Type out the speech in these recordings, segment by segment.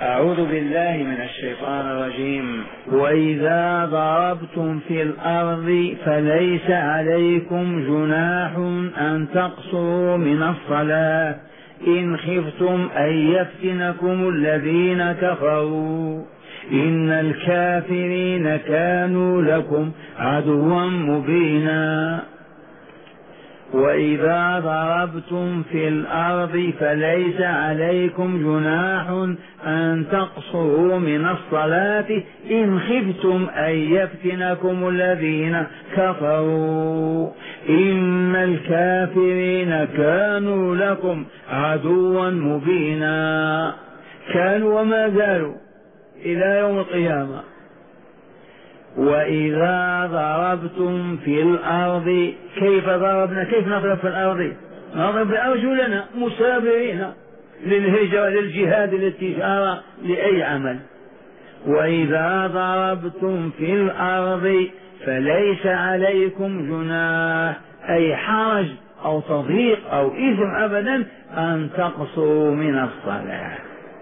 أعوذ بالله من الشيطان الرجيم. وإذا ضربتم في الأرض فليس عليكم جناح أن تقصروا من الصلاة إن خفتم أن يفتنكم الذين كفروا إن الكافرين كانوا لكم عدوا مبينا. وإذا ضربتم في الأرض فليس عليكم جناح أن تقصروا من الصلاة إن خفتم أن يفتنكم الذين كفروا إن الكافرين كانوا لكم عدوا مبينا. كانوا وما زالوا إلى يوم القيامة. وإذا ضربتم في الأرض كيف ضربنا؟ كيف نضرب في الأرض؟ نضرب بأرجلنا مسافرين للهجرة للجهاد للتجارة لأي عمل. وإذا ضربتم في الأرض فليس عليكم جناح أي حرج أو تضييق أو إثم أبدا أن تقصروا من الصلاة.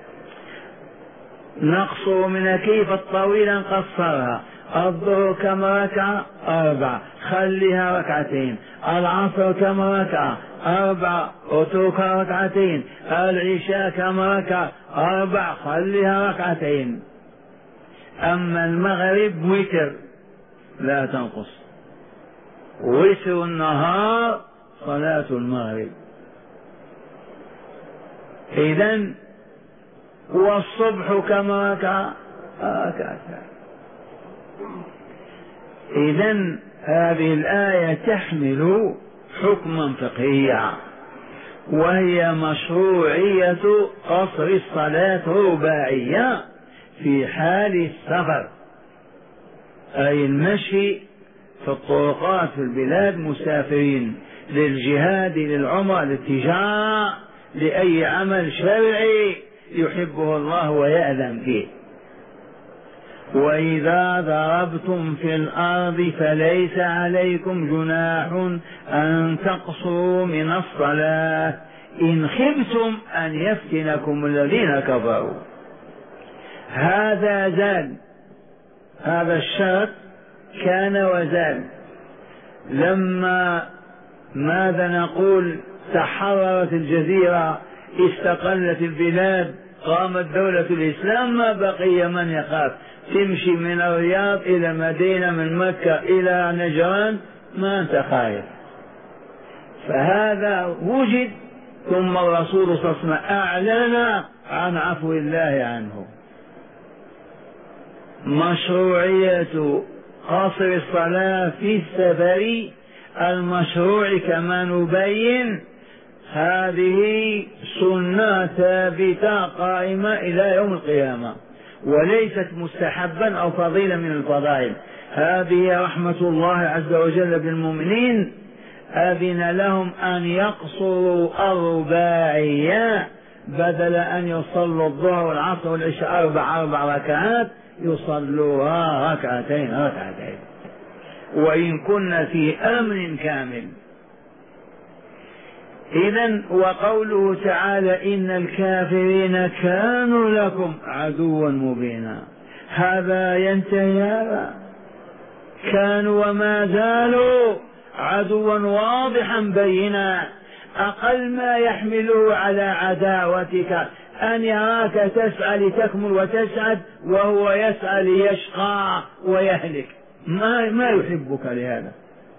نقصر من كيف الطويلة نقصرها. الظهر كم ركعة؟ 4 خليها 2. العصر كم ركعة؟ 4 اتركها 2. العشاء كم ركعة؟ 4 خليها 2. أما المغرب وتر لا تنقص. وتر النهار صلاة المغرب. إذن والصبح كم ركعة؟ 2. إذن هذه الآية تحمل حكما فقهيا، وهي مشروعية قصر الصلاة رباعية في حال السفر، أي المشي في الطرقات في البلاد مسافرين للجهاد للعمرة للتجارة لأي عمل شرعي يحبه الله ويأذن فيه. وإذا ضربتم في الأرض فليس عليكم جناح أن تقصروا من الصلاة إن خفتم أن يفتنكم الذين كفروا. هذا زال، هذا الشرط كان وزال. لما ماذا نقول تحررت الجزيرة استقلت البلاد قامت دولة الإسلام ما بقي من يخاف. تمشي من الرياض إلى مدينة من مكة إلى نجران ما أنت خايف. فهذا وجد ثم الرسول صلى الله عليه وسلم أعلن عن عفو الله عنه. مشروعية قصر الصلاة في السفر المشروع كما نبين هذه سنة ثابتة قائمة إلى يوم القيامة، وليست مستحبا أو فضيلة من الفضائل. هذه رحمة الله عز وجل بالمؤمنين، أذن لهم أن يقصروا الرباعية بدل أن يصلوا الظهر والعصر والعشاء 4 ركعات يصلوها 2 وإن كنا في أمن كامل. إذن وقوله تعالى إن الكافرين كانوا لكم عدوا مبينا، هذا ينتهي. هذا كانوا وما زالوا عدوا واضحا بينا. أقل ما يحمله على عداوتك أن يراك تسعى لتكمل وتسعد وهو يسعى ليشقى ويهلك، ما يحبك لهذا.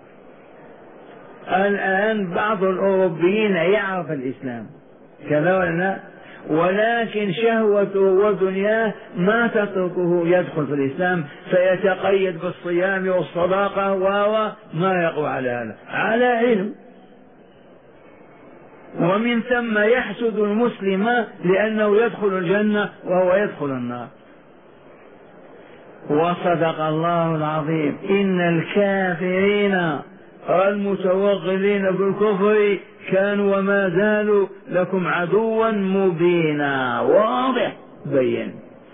الآن بعض الأوروبيين يعرف الإسلام كذا ولا، ولكن شهوته ودنياه ما تتركه يدخل في الإسلام، فيتقيد بالصيام والصداقة وما يقوى على هذا على علم. ومن ثم يحسد المسلم لأنه يدخل الجنة وهو يدخل النار. وصدق الله العظيم. إن الكافرين المتوغلين بالكفر كانوا وما زالوا لكم عدوا مبينا، واضح بين.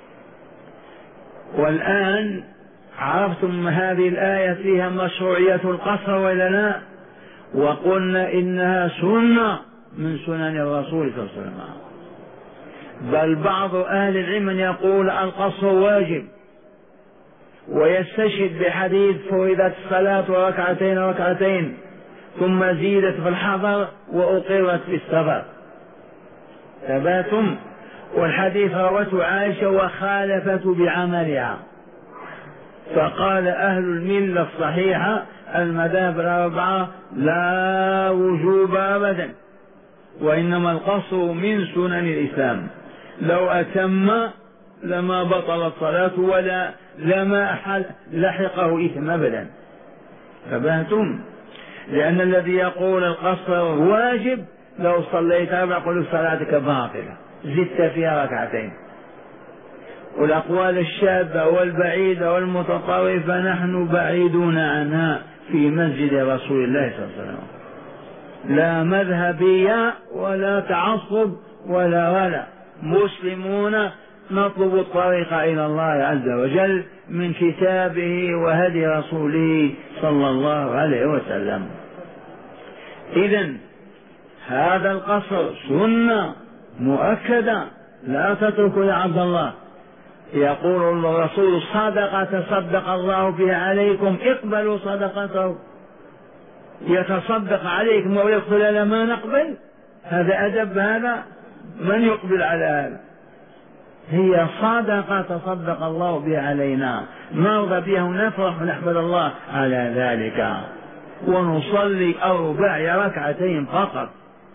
والآن عرفتم هذه الآية فيها مشروعية القصر ولا لا؟ وقلنا إنها سنة من سنن الرسول صلى الله عليه وسلم. بل بعض أهل العلم يقول القصر واجب، ويستشهد بحديث فرضت الصلاة ركعتين ركعتين ثم زيدت في الحضر وأقرت في السفر. ثباتم. والحديث روته عائشة وخالفته بعملها، فقال أهل الملة الصحيحة المذاهب الأربعة لا وجوب أبدا، وإنما القصر من سنن الإسلام، لو أتم لما بطلت صلاته ولا لما لحقه إثم أبدا. فبهتم. لأن الذي يقول القصر واجب لو صليت 4 يقول صلاتك باطلة زدت فيها ركعتين. والأقوال الشاذة والبعيدة والمتطرفة نحن بعيدون عنها في مسجد رسول الله صلى الله عليه وسلم، لا مذهبية ولا تعصب ولا مسلمون نطلب الطريق إلى الله عز وجل من كتابه وهدي رسوله صلى الله عليه وسلم. إذن هذا القصر سنة مؤكدة لا تتركوا يا عبد الله. يقول الرسول صدقة تصدق الله بها عليكم اقبلوا صدقته. يتصدق عليكم ويقول لما نقبل، هذا أدب، هذا من يقبل على هذا؟ هي صدقة تصدق الله بها علينا نرضى بها ونفرح ونحمد الله على ذلك، ونصلي 4 ركعتين فقط.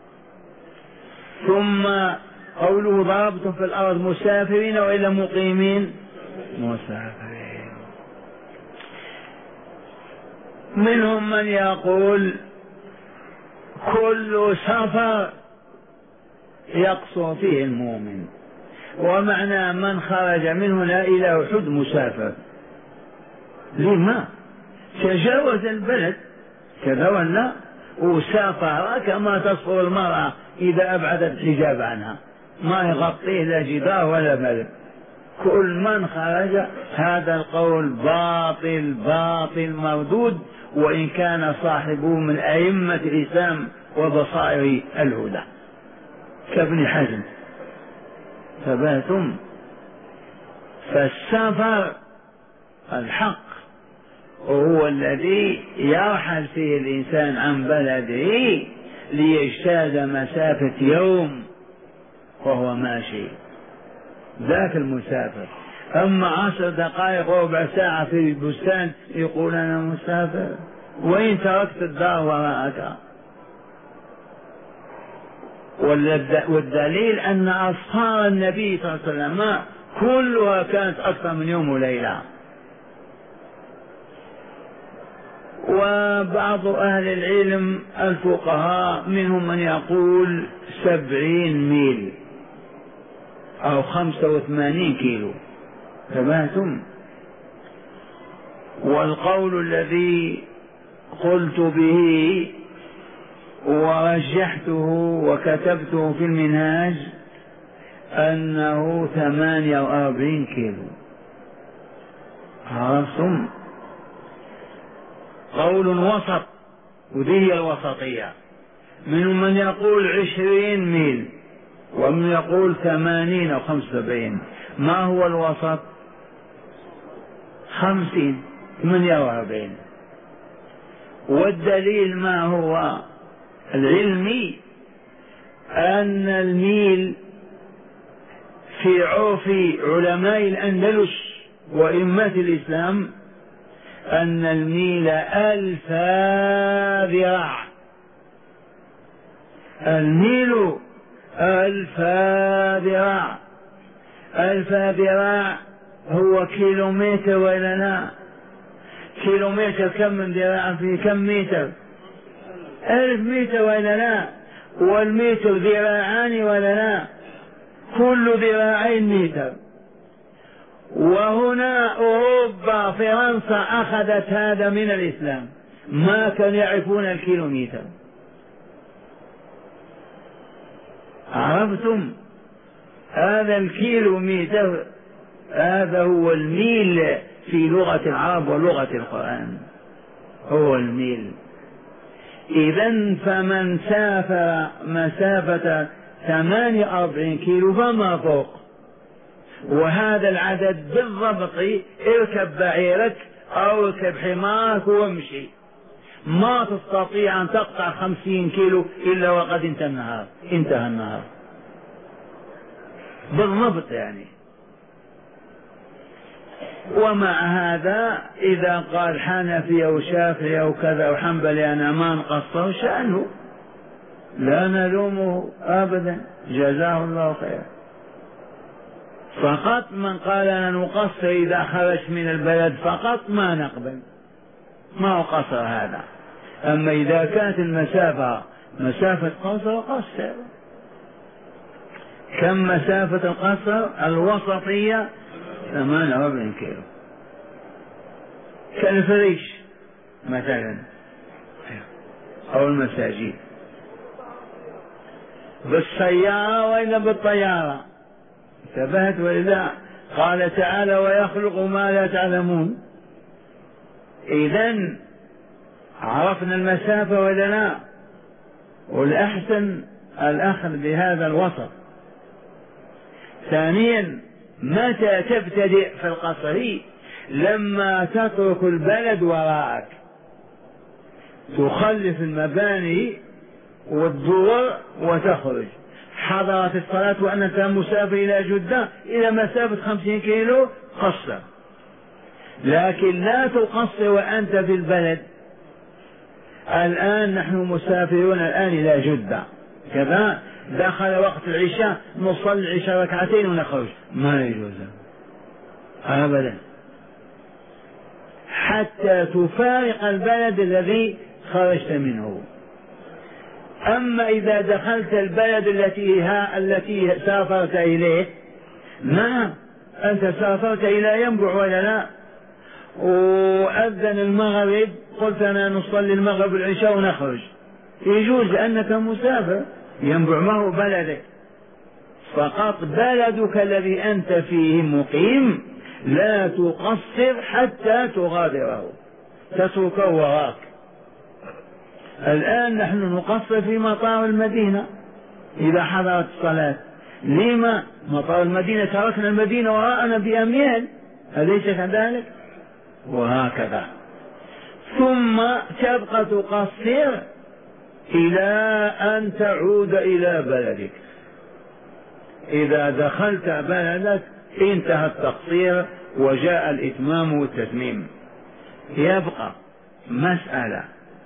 ثم قوله ضربتم في الأرض مسافرين وإلا مقيمين؟ مسافرين. منهم من يقول كل سفر يقصر فيه المؤمن، ومعنى من خرج منه لا إله حد مسافر. لما تجاوز البلد كذا ولا وسافر كما تصفر المرأة إذا أبعدت الحجاب عنها، ما يغطيه لا جدار ولا بلد. كل من خرج. هذا القول باطل باطل مردود، وإن كان صاحبه من أئمة الإسلام وبصائر الهدى كابن حزم. ثباتم. فالسفر الحق وهو الذي يرحل فيه الإنسان عن بلده ليجتاز مسافة يوم وهو ماشي، ذاك المسافر. أما 10 دقائق وربع ساعة في البستان يقول أنا مسافر، وإن تركت الدار وراءك. والدليل أن أسفار النبي صلى الله عليه وسلم كلها كانت أكثر من يوم وليلة. وبعض أهل العلم الفقهاء منهم من يقول 70 ميل أو 85 كيلو. تبهتم. والقول الذي قلت به ورجحته وكتبته في المنهاج أنه 48 كيلو. عرفتم؟ قول وسط، وذي الوسطية. منهم من يقول 20 ميل ومن يقول 80 أو 75. ما هو الوسط؟ 50 48. والدليل ما هو العلمي؟ أن الميل في عرف علماء الأندلس وإمة الإسلام أن الميل 1000 ذراع. الميل 1000 ذراع. 1000 ذراع هو كيلومتر ولا لا؟ كيلومتر كم من ذراع فيه؟ كم متر؟ 1000 متر ولا لا؟ والمتر ذراعان ولا لا؟ كل ذراعين متر. وهنا أوروبا فرنسا أخذت هذا من الإسلام، ما كانوا يعرفون الكيلومتر. عرفتم؟ هذا الكيلومتر هذا هو الميل في لغة العرب ولغة القرآن، هو الميل. إذن فمن سافر مسافة 48 كيلو فما فوق، وهذا العدد بالضبط اركب بعيرك أو اركب حمارك وامشي، ما تستطيع أن تقطع 50 كيلو إلا وقد انتهى النهار بالضبط يعني. ومع هذا إذا قال حنفي أو شافعي أو كذا أو حنبلي أنا ما نقصر شأنه، لا نلومه أبدا، جزاه الله خيرا. فقط من قال أنا نقصر إذا خرج من البلد فقط ما نقبل، ما هو قصر هذا. أما إذا كانت المسافة مسافة قصر قصر. كم مسافة القصر الوسطية؟ 48 كيلو كالفريش مثلا أو المساجد. بالسيارة وإلا بالطيارة؟ انتبهت وإلا؟ قال تعالى ويخلق ما لا تعلمون. إذن عرفنا المسافة ولا لا؟ والأحسن الأخذ بهذا الوسط. ثانيا متى تبتدئ في القصر؟ لما تترك البلد وراءك، تخلف المباني والدور وتخرج. حضرت الصلاة وأنت مسافر إلى جدة إلى مسافة 50 كيلو قصر، لكن لا تقصر وأنت في البلد. الآن نحن مسافرون الآن إلى جدة كذا، دخل وقت العشاء نصلي العشاء ركعتين ونخرج، ما يجوز أبدا حتى تفارق البلد الذي خرجت منه. أما إذا دخلت البلد التي سافرت إليه، نعم أنت سافرت إلى ينبع ولا لا، وأذن المغرب قلت أنا نصلي المغرب والعشاء ونخرج، يجوز أنك مسافر. ينبع ما هو بلدك، فقط بلدك الذي أنت فيه مقيم لا تقصر حتى تغادره، تتركه وراك. الآن نحن نقصر في مطار المدينة إذا حضرت الصلاة. لما؟ مطار المدينة تركنا المدينة وراءنا بأميال، أليس كذلك؟ وهكذا. ثم تبقى تقصر إلى أن تعود إلى بلدك. إذا دخلت بلدك انتهى التقصير وجاء الإتمام والتتميم. يبقى مسألة،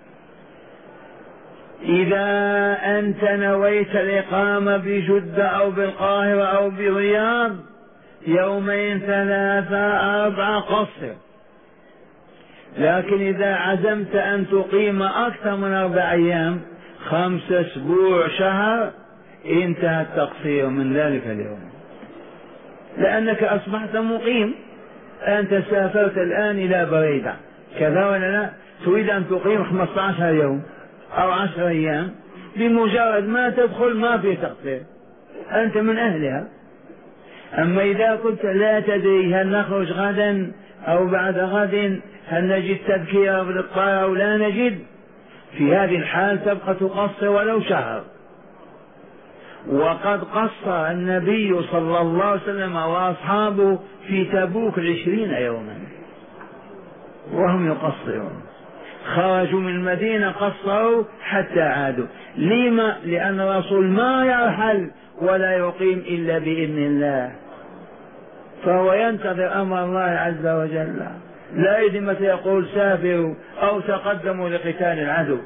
إذا أنت نويت الإقامة بجدة أو بالقاهرة أو بالرياض يومين 3 4 قصر، لكن إذا عزمت أن تقيم أكثر من 4 أيام 5 أسبوع شهر انتهى التقصير من ذلك اليوم، لأنك أصبحت مقيم. أنت سافرت الآن إلى بريدة كذا ولا لا، تريد أن تقيم 15 يوم أو 10 أيام، بمجرد ما تدخل ما في تقصير، أنت من أهلها. أما إذا كنت لا تدري هل نخرج غدا أو بعد غد، هل نجد تذكير بالطائرة أو لا نجد، في هذه الحال تبقى تقصر ولو شهر. وقد قصر النبي صلى الله عليه وسلم وأصحابه في تبوك 20 يوما وهم يقصرون، خرجوا من المدينة قصروا حتى عادوا. لما؟ لأن الرسول ما يرحل ولا يقيم إلا بإذن الله، فهو ينتظر أمر الله عز وجل، لا يدري متى يقول سافروا أو تقدموا لقتال العدو.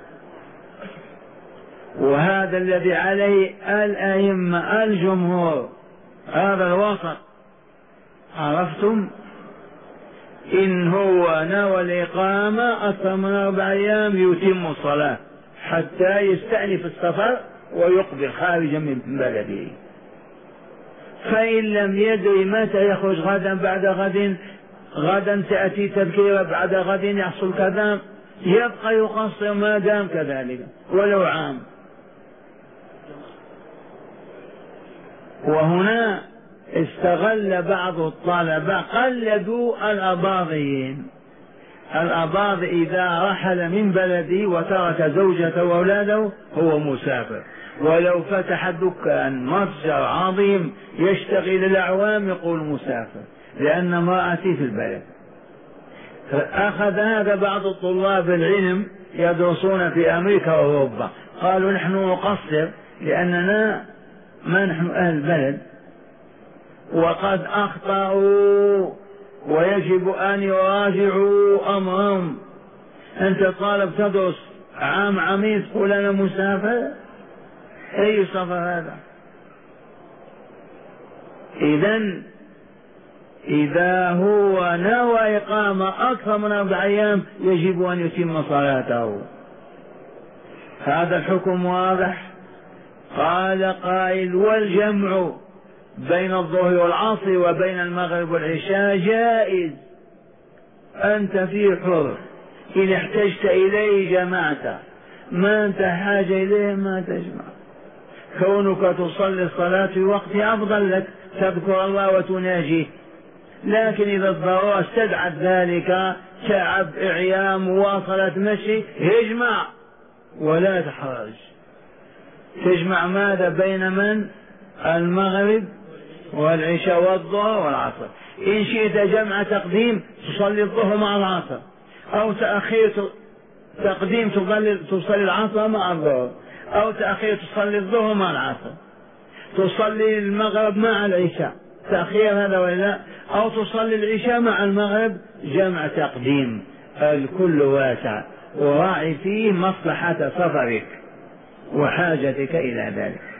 وهذا الذي عليه الأئمة الجمهور، هذا الوسط. عرفتم؟ إن هو نوى الإقامة أكثر من 4 أيام يتم الصلاة حتى يستأنف السفر ويقبل خارجا من بلده. فإن لم يدري متى يخرج غدا بعد غد، غدا تأتي تذكيرة بعد غد يحصل كذا، يبقى يقصر ما دام كذلك ولو عام. وهنا استغل بعض الطلبة قلدوا الأباضيين، الأباض إذا رحل من بلده وترك زوجته وأولاده هو مسافر، ولو فتح دكان متجر عظيم يشتغل الأعوام يقول مسافر، لأن امرأتي في البلد. أخذ هذا بعض الطلاب العلم يدرسون في أمريكا وأوروبا، قالوا نحن نقصر لأننا ما نحن أهل البلد، وقد أخطأوا ويجب أن يراجعوا أمرهم. أنت طالب تدرس عامين تقول أنا مسافر، أي سفر هذا؟ إذا هو نوى إقامة أكثر من 4 أيام يجب أن يتم صلاته. هذا الحكم واضح. قال قائل: والجمع بين الظهر والعصر وبين المغرب والعشاء جائز، أنت فيه حر، إن احتجت إليه جمعت، ما أنت حاجة إليه ما تجمع. كونك تصلي الصلاة في وقتها أفضل لك، تذكر الله وتناجيه، لكن إذا الضرورة استدعت ذلك تعب إعياء مواصلة مشي اجمع ولا تحرج. تجمع ماذا؟ بين من؟ المغرب والعشاء والظهر والعصر. إن شئت جمع تقديم تصلي الظهر مع العصر، أو تأخير تقديم تصلي العصر مع الظهر، أو تأخير تصلي الظهر مع العصر، تصلي المغرب مع العشاء تأخير هذا ولا، أو تصلي العشاء مع المغرب جمع تقديم. الكل واسع، وراعي فيه مصلحة سفرك وحاجتك إلى ذلك.